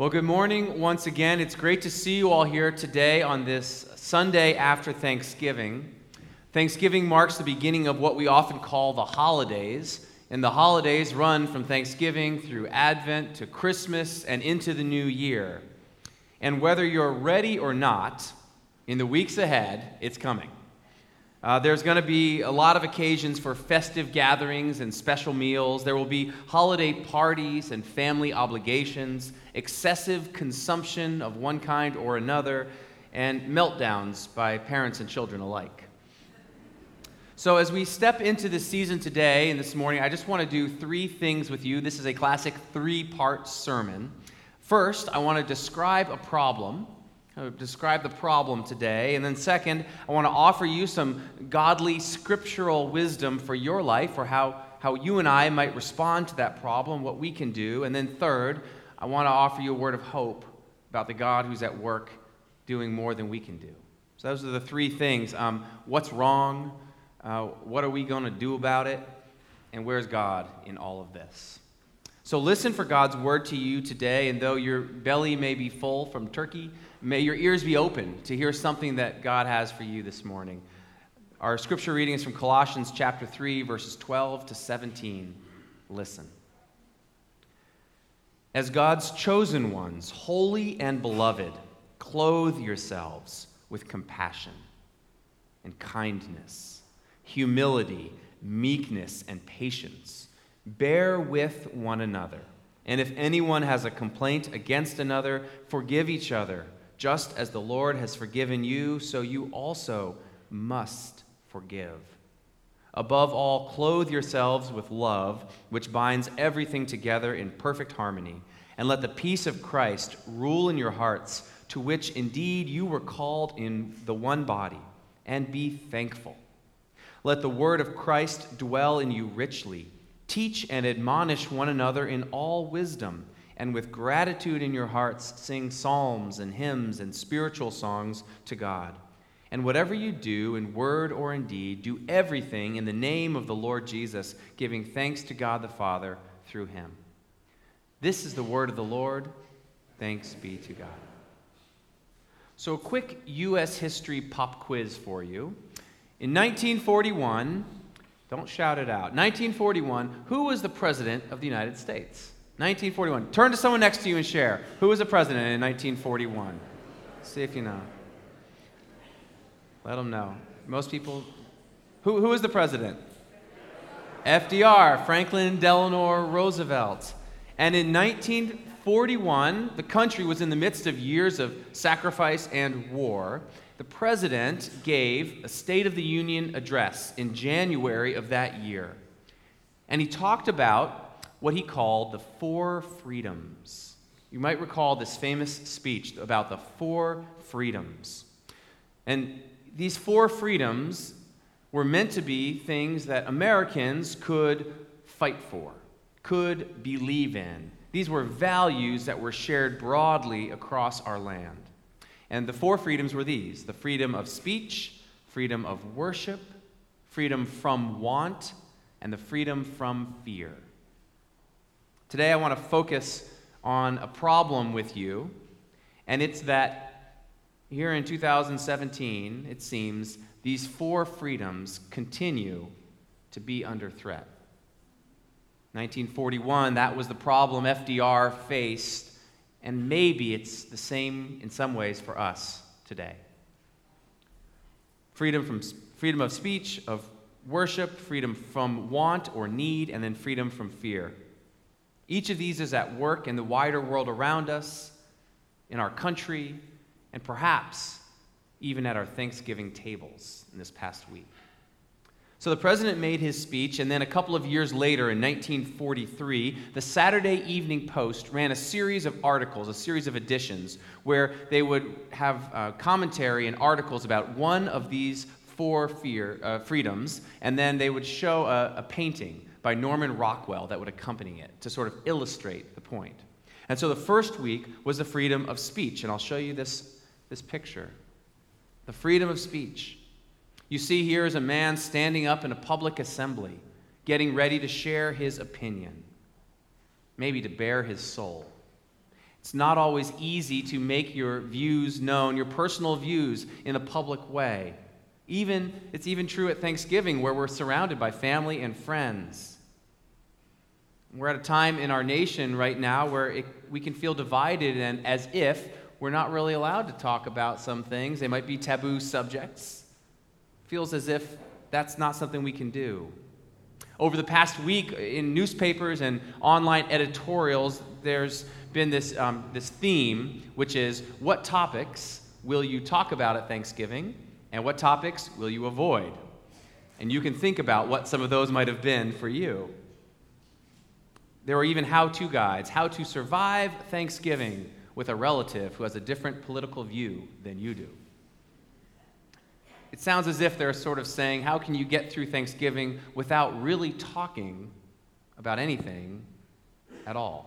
Well, good morning once again. It's great to see you all here today on this Sunday after Thanksgiving. Thanksgiving marks the beginning of what we often call the holidays, and the holidays run from Thanksgiving through Advent to Christmas and into the new year. And whether you're ready or not, in the weeks ahead, it's coming. There's going to be a lot of occasions for festive gatherings and special meals. There will be holiday parties and family obligations, excessive consumption of one kind or another, and meltdowns by parents and children alike. So as we step into this season today and this morning, I just want to do three things with you. This is a classic three-part sermon. First, I want to describe a problem. Describe the problem today. And then second, I want to offer you some godly scriptural wisdom for your life, or how you and I might respond to that problem, what we can do. And then third, I want to offer you a word of hope about the God who's at work doing more than we can do. So those are the three things. What's wrong? What are we going to do about it? And where's God in all of this? So listen for God's word to you today, and though your belly may be full from turkey, may your ears be open to hear something that God has for you this morning. Our scripture reading is from Colossians chapter 3, verses 12 to 17. Listen. As God's chosen ones, holy and beloved, clothe yourselves with compassion and kindness, humility, meekness, and patience. Bear with one another. And if anyone has a complaint against another, forgive each other. Just as the Lord has forgiven you, so you also must forgive. Above all, clothe yourselves with love, which binds everything together in perfect harmony. And let the peace of Christ rule in your hearts, to which indeed you were called in the one body, and be thankful. Let the word of Christ dwell in you richly. Teach and admonish one another in all wisdom, and with gratitude in your hearts sing psalms and hymns and spiritual songs to God. And whatever you do in word or in deed, do everything in the name of the Lord Jesus, giving thanks to God the Father through him. This is the word of the Lord. Thanks be to God. So a quick U.S. history pop quiz for you. In 1941, don't shout it out. 1941, who was the president of the United States? 1941. Turn to someone next to you and share. Who was the president in 1941? See if you know. Let them know. Most people. Who was the president? FDR, Franklin Delano Roosevelt. And in 1941, the country was in the midst of years of sacrifice and war. The president gave a State of the Union address in January of that year. And he talked about what he called the four freedoms. You might recall this famous speech about the four freedoms. And these four freedoms were meant to be things that Americans could fight for, could believe in. These were values that were shared broadly across our land. And the four freedoms were these: the freedom of speech, freedom of worship, freedom from want, and the freedom from fear. Today I want to focus on a problem with you, and it's that here in 2017, it seems, these four freedoms continue to be under threat. 1941, that was the problem FDR faced, and maybe it's the same in some ways for us today. Freedom of speech, of worship, freedom from want or need, and then freedom from fear. Each of these is at work in the wider world around us, in our country, and perhaps even at our Thanksgiving tables in this past week. So the president made his speech, and then a couple of years later, in 1943, the Saturday Evening Post ran a series of articles, a series of editions, where they would have commentary and articles about one of these four freedoms, and then they would show a painting by Norman Rockwell that would accompany it to sort of illustrate the point. And so the first week was the freedom of speech, and I'll show you this picture. The freedom of speech. You see here is a man standing up in a public assembly, getting ready to share his opinion, maybe to bare his soul. It's not always easy to make your views known, your personal views, in a public way. It's even true at Thanksgiving, where we're surrounded by family and friends. We're at a time in our nation right now where we can feel divided, and as if we're not really allowed to talk about some things. They might be taboo subjects. Feels as if that's not something we can do. Over the past week, in newspapers and online editorials, there's been this theme, which is, what topics will you talk about at Thanksgiving, and what topics will you avoid? And you can think about what some of those might have been for you. There are even how-to guides, how to survive Thanksgiving with a relative who has a different political view than you do. It sounds as if they're sort of saying, how can you get through Thanksgiving without really talking about anything at all?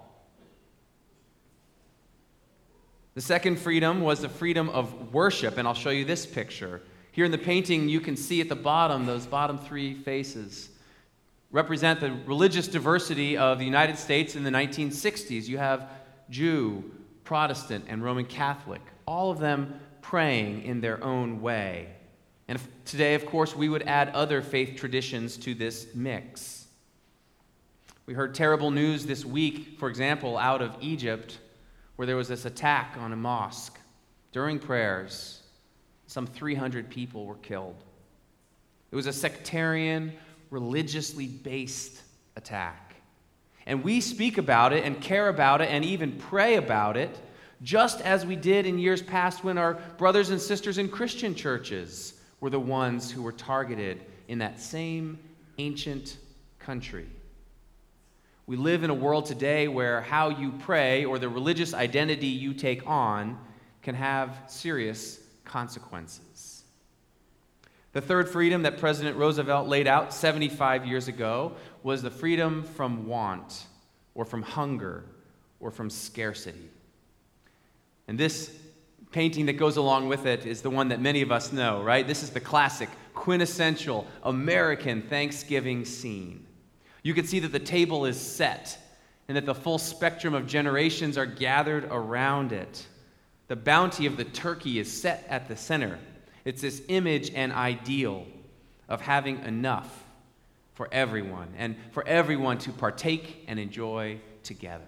The second freedom was the freedom of worship, and I'll show you this picture. Here in the painting, you can see at the bottom, those bottom three faces represent the religious diversity of the United States in the 1960s. You have Jew, Protestant, and Roman Catholic, all of them praying in their own way. And today, of course, we would add other faith traditions to this mix. We heard terrible news this week, for example, out of Egypt, where there was this attack on a mosque. During prayers, some 300 people were killed. It was a sectarian, religiously based attack. And we speak about it and care about it and even pray about it, just as we did in years past when our brothers and sisters in Christian churches were the ones who were targeted in that same ancient country. We live in a world today where how you pray or the religious identity you take on can have serious consequences. The third freedom that President Roosevelt laid out 75 years ago was the freedom from want or from hunger or from scarcity. And this painting that goes along with it is the one that many of us know, right? This is the classic, quintessential American Thanksgiving scene. You can see that the table is set and that the full spectrum of generations are gathered around it. The bounty of the turkey is set at the center. It's this image and ideal of having enough for everyone and for everyone to partake and enjoy together.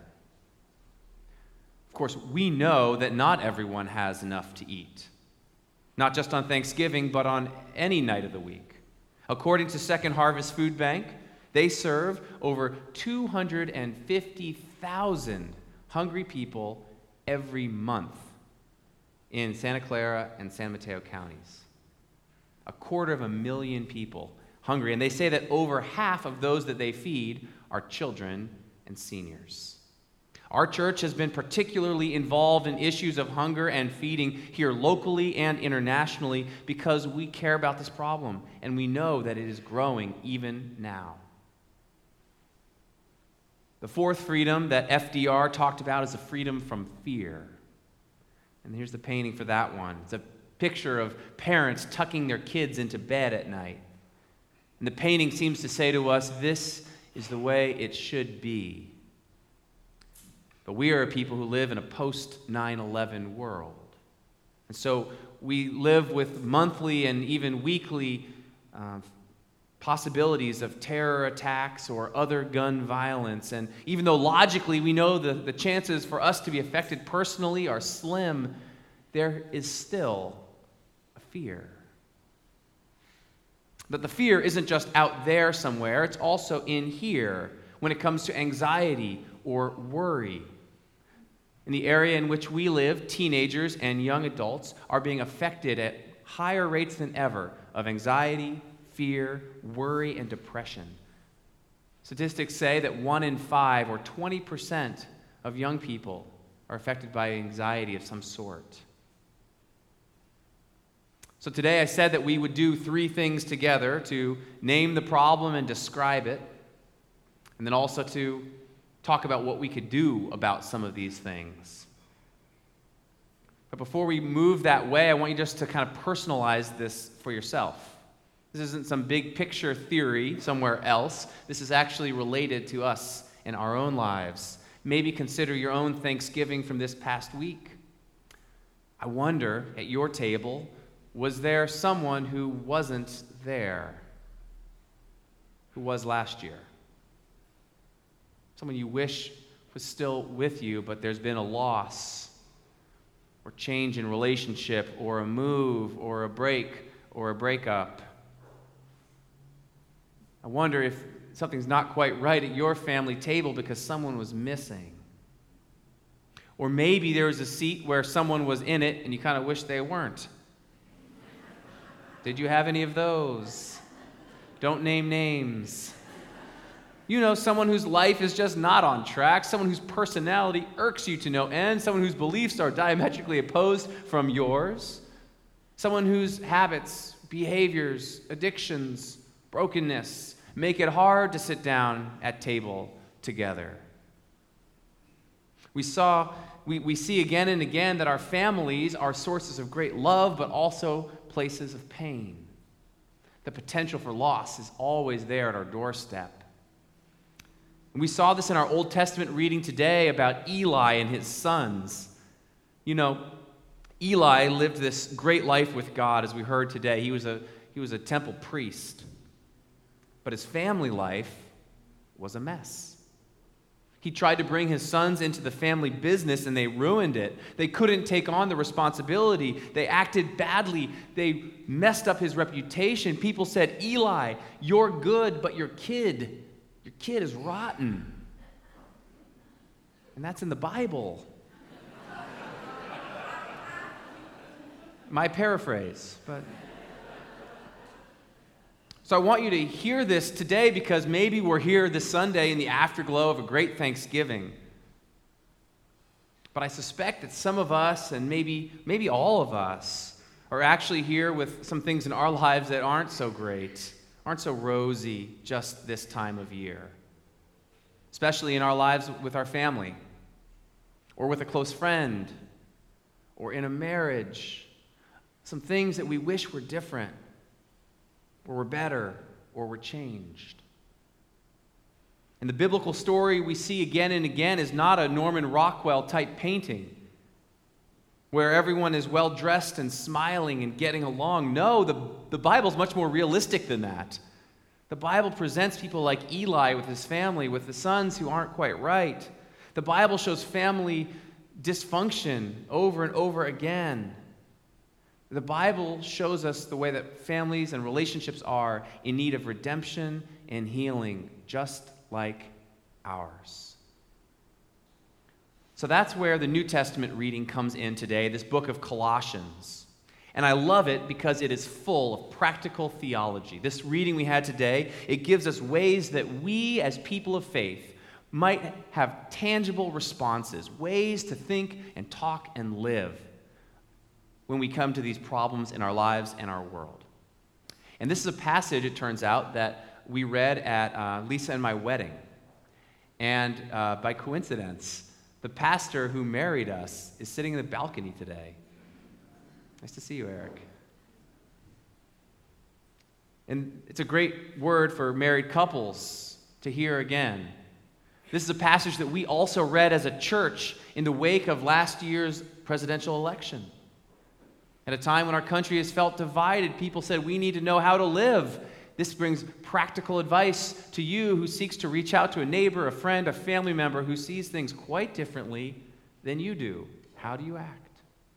Of course, we know that not everyone has enough to eat, not just on Thanksgiving, but on any night of the week. According to Second Harvest Food Bank, they serve over 250,000 hungry people every month in Santa Clara and San Mateo counties. 250,000 people hungry, and they say that over half of those that they feed are children and seniors. Our church has been particularly involved in issues of hunger and feeding here locally and internationally because we care about this problem, and we know that it is growing even now. The fourth freedom that FDR talked about is the freedom from fear. And here's the painting for that one. It's a picture of parents tucking their kids into bed at night. And the painting seems to say to us, this is the way it should be. But we are a people who live in a post-9/11 world. And so we live with monthly and even weekly possibilities of terror attacks or other gun violence. And even though logically we know the chances for us to be affected personally are slim, there is still a fear. But the fear isn't just out there somewhere, it's also in here when it comes to anxiety or worry. In the area in which we live, teenagers and young adults are being affected at higher rates than ever of anxiety, fear, worry, and depression. Statistics say that 1 in 5, or 20% of young people, are affected by anxiety of some sort. So today I said that we would do 3 things together: to name the problem and describe it, and then also to talk about what we could do about some of these things. But before we move that way, I want you just to kind of personalize this for yourself. This isn't some big picture theory somewhere else. This is actually related to us in our own lives. maybe consider your own Thanksgiving from this past week. I wonder, at your table, was there someone who wasn't there? Who was last year? Someone you wish was still with you, but there's been a loss, or change in relationship, or a move, or a break, or a breakup. I wonder if something's not quite right at your family table because someone was missing. Or maybe there was a seat where someone was in it and you kind of wish they weren't. Did you have any of those? Don't name names. You know, someone whose life is just not on track, someone whose personality irks you to no end, someone whose beliefs are diametrically opposed from yours, someone whose habits, behaviors, addictions, brokenness make it hard to sit down at table together. We see again and again that our families are sources of great love, but also places of pain. The potential for loss is always there at our doorstep. And we saw this in our Old Testament reading today about Eli and his sons. You know, Eli lived this great life with God, as we heard today. He was a temple priest. But his family life was a mess. He tried to bring his sons into the family business and they ruined it. They couldn't take on the responsibility. They acted badly. They messed up his reputation. People said, Eli, you're good, but your kid is rotten. And that's in the Bible. My paraphrase, but... So I want you to hear this today because maybe we're here this Sunday in the afterglow of a great Thanksgiving. But I suspect that some of us, and maybe all of us, are actually here with some things in our lives that aren't so great, aren't so rosy just this time of year. Especially in our lives with our family, or with a close friend, or in a marriage. Some things that we wish were different, or were better, or were changed. And the biblical story we see again and again is not a Norman Rockwell type painting where everyone is well dressed and smiling and getting along. No, the Bible's much more realistic than that. The Bible presents people like Eli with his family, with the sons who aren't quite right. The Bible shows family dysfunction over and over again. The Bible shows us the way that families and relationships are in need of redemption and healing, just like ours. So that's where the New Testament reading comes in today, this book of Colossians. And I love it because it is full of practical theology. This reading we had today, it gives us ways that we as people of faith might have tangible responses, ways to think and talk and live when we come to these problems in our lives and our world. And this is a passage, it turns out, that we read at Lisa and my wedding. And by coincidence, the pastor who married us is sitting in the balcony today. Nice to see you, Eric. And it's a great word for married couples to hear again. This is a passage that we also read as a church in the wake of last year's presidential election. At a time when our country has felt divided, people said, we need to know how to live. This brings practical advice to you who seeks to reach out to a neighbor, a friend, a family member who sees things quite differently than you do. How do you act?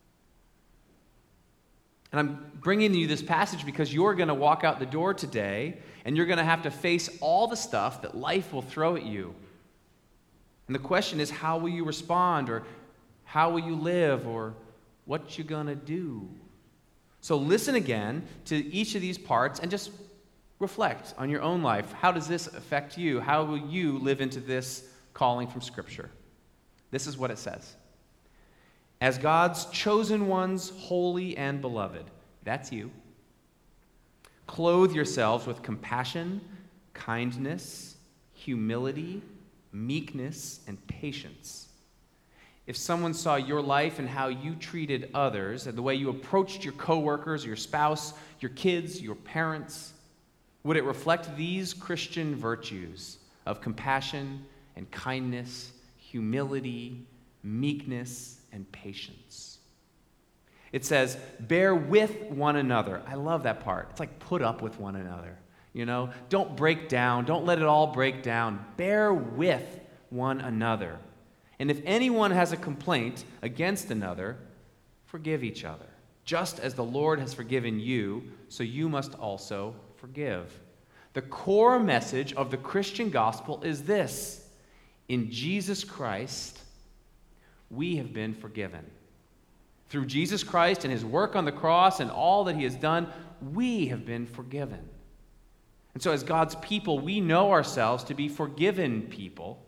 And I'm bringing you this passage because you're going to walk out the door today and you're going to have to face all the stuff that life will throw at you. And the question is, how will you respond, or how will you live, or what you gonna do? So listen again to each of these parts and just reflect on your own life. How does this affect you? How will you live into this calling from Scripture? This is what it says. As God's chosen ones, holy and beloved, that's you, clothe yourselves with compassion, kindness, humility, meekness, and patience. If someone saw your life and how you treated others, and the way you approached your coworkers, your spouse, your kids, your parents, would it reflect these Christian virtues of compassion and kindness, humility, meekness, and patience. It says, bear with one another. I love that part. It's like put up with one another. Don't break down. Don't let it all break down. Bear with one another. And if anyone has a complaint against another, forgive each other. Just as the Lord has forgiven you, so you must also forgive. The core message of the Christian gospel is this: in Jesus Christ, we have been forgiven. Through Jesus Christ and his work on the cross and all that he has done, we have been forgiven. And so as God's people, we know ourselves to be forgiven people.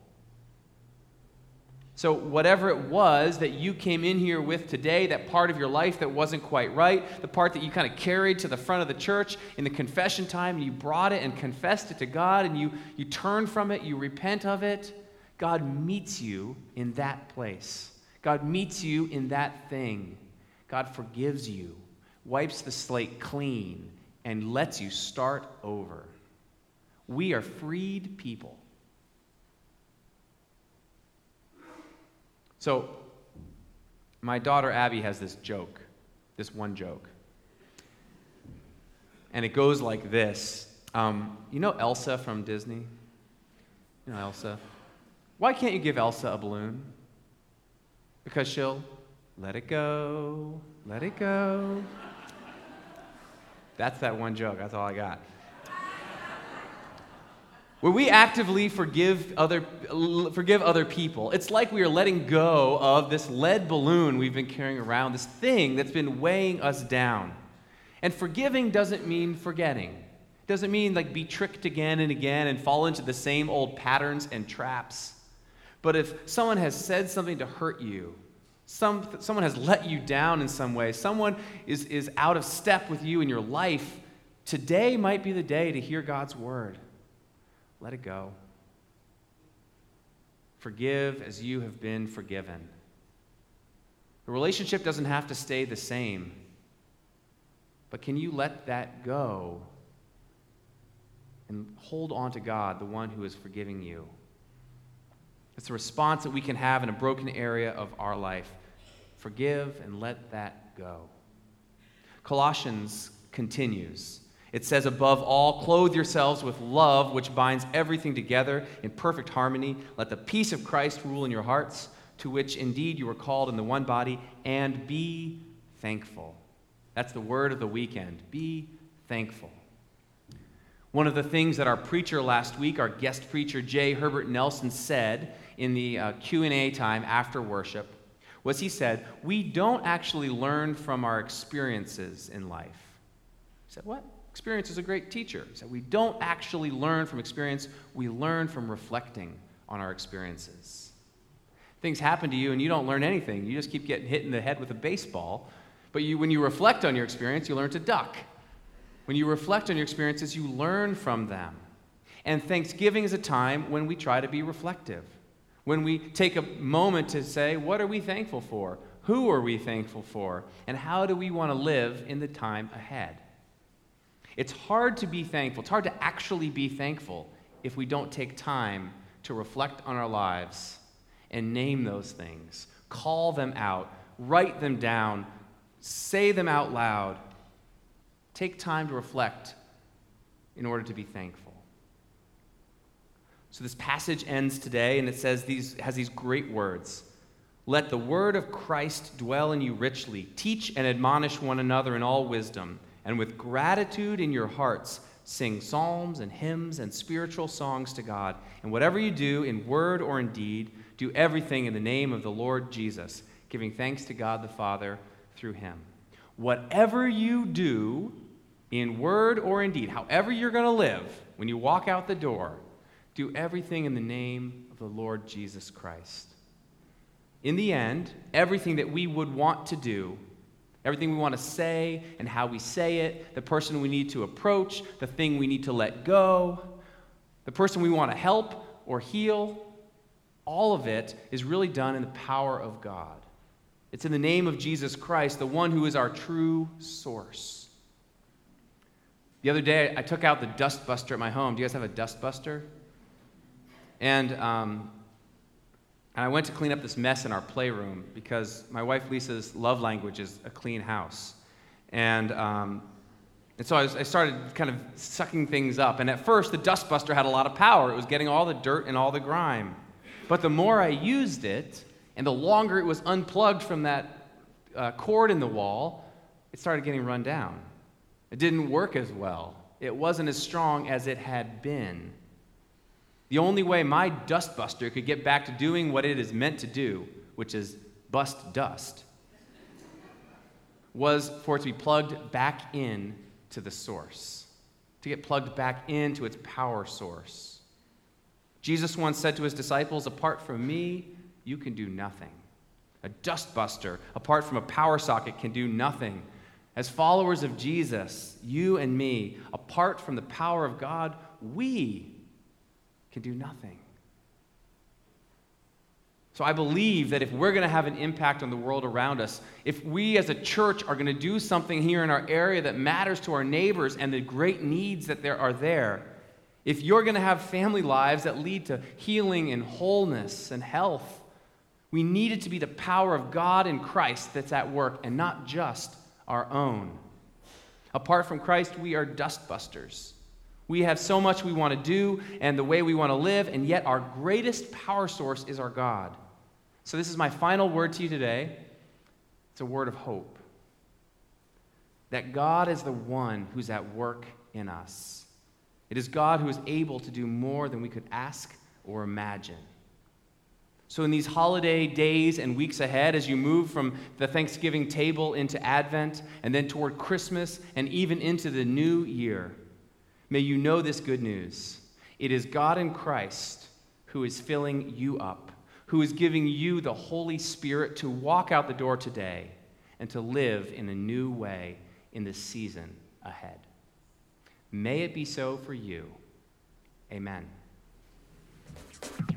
So whatever it was that you came in here with today, that part of your life that wasn't quite right, the part that you kind of carried to the front of the church in the confession time, and you brought it and confessed it to God, and you turn from it, you repent of it, God meets you in that place. God meets you in that thing. God forgives you, wipes the slate clean, and lets you start over. We are freed people. So, my daughter Abby has this one joke. And it goes like this. You know Elsa from Disney? You know Elsa? Why can't you give Elsa a balloon? Because she'll let it go, let it go. That's that one joke. That's all I got. When we actively forgive other people, it's like we are letting go of this lead balloon we've been carrying around, this thing that's been weighing us down. And forgiving doesn't mean forgetting. It doesn't mean like be tricked again and again and fall into the same old patterns and traps. But if someone has said something to hurt you, someone has let you down in some way, someone is out of step with you in your life, today might be the day to hear God's word. Let it go. Forgive as you have been forgiven. The relationship doesn't have to stay the same, but can you let that go and hold on to God, the one who is forgiving you? It's a response that we can have in a broken area of our life. Forgive and let that go. Colossians continues. It says, above all, clothe yourselves with love, which binds everything together in perfect harmony. Let the peace of Christ rule in your hearts, to which indeed you were called in the one body, and be thankful. That's the word of the weekend. Be thankful. One of the things that our preacher last week, our guest preacher, J. Herbert Nelson, said in the Q&A time after worship was he said, we don't actually learn from our experiences in life. He said, what? Experience is a great teacher. He said, we don't actually learn from experience. We learn from reflecting on our experiences. Things happen to you and you don't learn anything. You just keep getting hit in the head with a baseball. But when you reflect on your experience, you learn to duck. When you reflect on your experiences, you learn from them. And Thanksgiving is a time when we try to be reflective. When we take a moment to say, what are we thankful for? Who are we thankful for? And how do we want to live in the time ahead? It's hard to be thankful. It's hard to actually be thankful if we don't take time to reflect on our lives and name those things, call them out, write them down, say them out loud. Take time to reflect in order to be thankful. So this passage ends today, and it has these great words. Let the word of Christ dwell in you richly. Teach and admonish one another in all wisdom, and with gratitude in your hearts, sing psalms and hymns and spiritual songs to God. And whatever you do, in word or in deed, do everything in the name of the Lord Jesus, giving thanks to God the Father through him. Whatever you do, in word or in deed, however you're going to live, when you walk out the door, do everything in the name of the Lord Jesus Christ. In the end, everything that we would want to do, everything we want to say and how we say it, the person we need to approach, the thing we need to let go, the person we want to help or heal, all of it is really done in the power of God. It's in the name of Jesus Christ, the one who is our true source. The other day, I took out the dust buster at my home. Do you guys have a dust buster? And And I went to clean up this mess in our playroom because my wife Lisa's love language is a clean house. And so I started kind of sucking things up. And at first, the dustbuster had a lot of power. It was getting all the dirt and all the grime. But the more I used it, and the longer it was unplugged from that cord in the wall, it started getting run down. It didn't work as well. It wasn't as strong as it had been. The only way my dustbuster could get back to doing what it is meant to do, which is bust dust, was for it to be plugged back in to the source, to get plugged back into its power source. Jesus once said to his disciples, "Apart from me, you can do nothing." A dustbuster, apart from a power socket, can do nothing. As followers of Jesus, you and me, apart from the power of God, we can do nothing. So I believe that if we're going to have an impact on the world around us, if we as a church are going to do something here in our area that matters to our neighbors and the great needs that there are there, if you're going to have family lives that lead to healing and wholeness and health, we need it to be the power of God in Christ that's at work and not just our own. Apart from Christ, we are dustbusters. We have so much we want to do and the way we want to live, and yet our greatest power source is our God. So this is my final word to you today. It's a word of hope. That God is the one who's at work in us. It is God who is able to do more than we could ask or imagine. So in these holiday days and weeks ahead, as you move from the Thanksgiving table into Advent and then toward Christmas and even into the new year, may you know this good news. It is God in Christ who is filling you up, who is giving you the Holy Spirit to walk out the door today and to live in a new way in the season ahead. May it be so for you. Amen.